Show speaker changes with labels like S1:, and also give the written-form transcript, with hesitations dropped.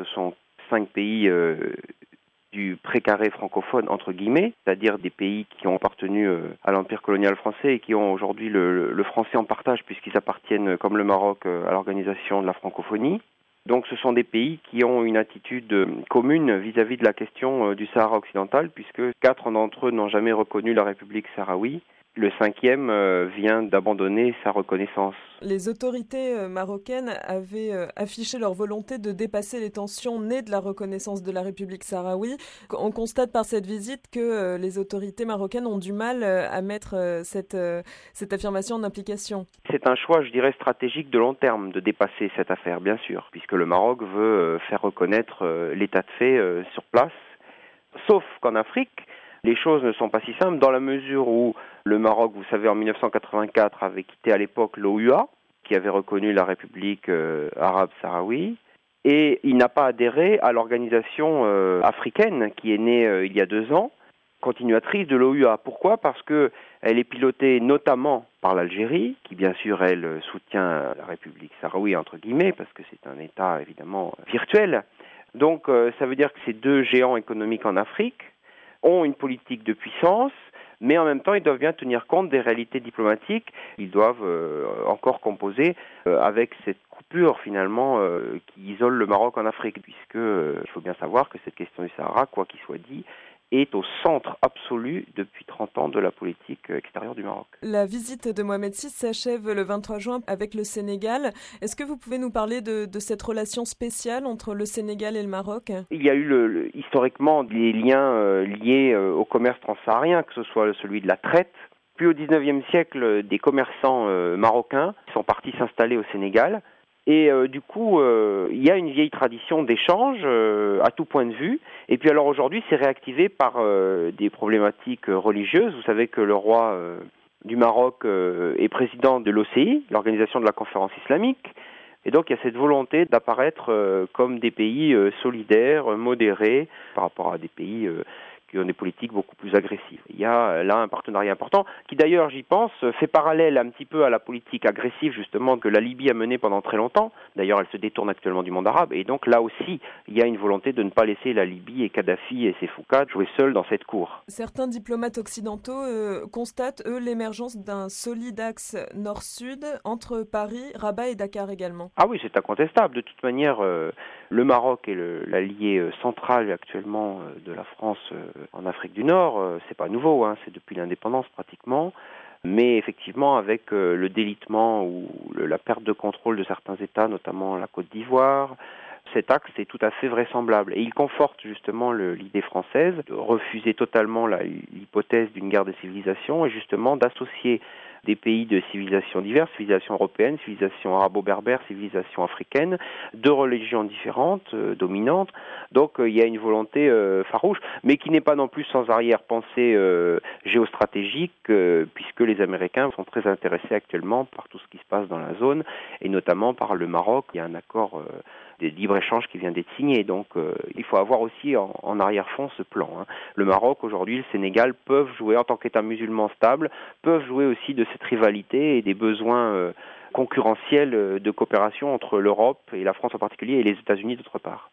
S1: Ce sont 5 pays du précaré francophone, entre guillemets, c'est-à-dire des pays qui ont appartenu à l'empire colonial français et qui ont aujourd'hui le français en partage puisqu'ils appartiennent, comme le Maroc, à l'organisation de la francophonie. Donc ce sont des pays qui ont une attitude commune vis-à-vis de la question du Sahara occidental, puisque 4 d'entre eux n'ont jamais reconnu la République sahraoui. Le 5e vient d'abandonner sa reconnaissance.
S2: Les autorités marocaines avaient affiché leur volonté de dépasser les tensions nées de la reconnaissance de la République sahraoui. On constate par cette visite que les autorités marocaines ont du mal à mettre cette affirmation en application.
S1: C'est un choix, je dirais, stratégique de long terme de dépasser cette affaire, bien sûr, puisque le Maroc veut faire reconnaître l'état de fait sur place. Sauf qu'en Afrique, les choses ne sont pas si simples dans la mesure où le Maroc, vous savez, en 1984 avait quitté à l'époque l'OUA, qui avait reconnu la République arabe sahraoui, et il n'a pas adhéré à l'organisation africaine qui est née il y a 2 ans, continuatrice de l'OUA. Pourquoi ? Parce que elle est pilotée notamment par l'Algérie, qui bien sûr, elle, soutient la République sahraoui, entre guillemets, parce que c'est un État évidemment virtuel. Donc ça veut dire que ces 2 géants économiques en Afrique ont une politique de puissance, mais en même temps, ils doivent bien tenir compte des réalités diplomatiques. Ils doivent encore composer avec cette coupure, finalement, qui isole le Maroc en Afrique, puisque il faut bien savoir que cette question du Sahara, quoi qu'il soit dit, est au centre absolu depuis 30 ans de la politique extérieure du Maroc.
S2: La visite de Mohamed VI s'achève le 23 juin avec le Sénégal. Est-ce que vous pouvez nous parler de cette relation spéciale entre le Sénégal et le Maroc ?
S1: Il y a eu historiquement des liens liés au commerce transsaharien, que ce soit celui de la traite, puis au XIXe siècle, des commerçants marocains sont partis s'installer au Sénégal. Et du coup, il y a une vieille tradition d'échange à tout point de vue. Et puis alors aujourd'hui, c'est réactivé par des problématiques religieuses. Vous savez que le roi du Maroc est président de l'OCI, l'Organisation de la Conférence islamique. Et donc il y a cette volonté d'apparaître comme des pays solidaires, modérés, par rapport à des pays qui ont des politiques beaucoup plus agressives. Il y a là un partenariat important qui d'ailleurs, j'y pense, fait parallèle un petit peu à la politique agressive justement que la Libye a menée pendant très longtemps. D'ailleurs, elle se détourne actuellement du monde arabe et donc là aussi, il y a une volonté de ne pas laisser la Libye et Kadhafi et ses Foucades jouer seuls dans cette cour.
S2: Certains diplomates occidentaux constatent, eux, l'émergence d'un solide axe nord-sud entre Paris, Rabat et Dakar également.
S1: Ah oui, c'est incontestable. De toute manière, le Maroc est l'allié central actuellement de la France en Afrique du Nord. C'est pas nouveau, hein, c'est depuis l'indépendance pratiquement. Mais effectivement, avec le délitement ou la perte de contrôle de certains États, notamment la Côte d'Ivoire, cet axe est tout à fait vraisemblable. Et il conforte justement l'idée française de refuser totalement l'hypothèse d'une guerre de civilisation et justement d'associer des pays de civilisations diverses, civilisation européenne, civilisation arabo-berbère, civilisation africaine, de religions différentes, dominantes. Donc il y a une volonté farouche, mais qui n'est pas non plus sans arrière-pensée géostratégique, puisque les Américains sont très intéressés actuellement par tout ce qui se passe dans la zone, et notamment par le Maroc. Il y a un accord de libre-échange qui vient d'être signé, donc il faut avoir aussi en arrière-fond ce plan. Le Maroc, aujourd'hui, le Sénégal peuvent jouer, en tant qu'État musulman stable, peuvent jouer aussi de cette rivalité et des besoins concurrentiels de coopération entre l'Europe et la France en particulier et les États-Unis d'autre part.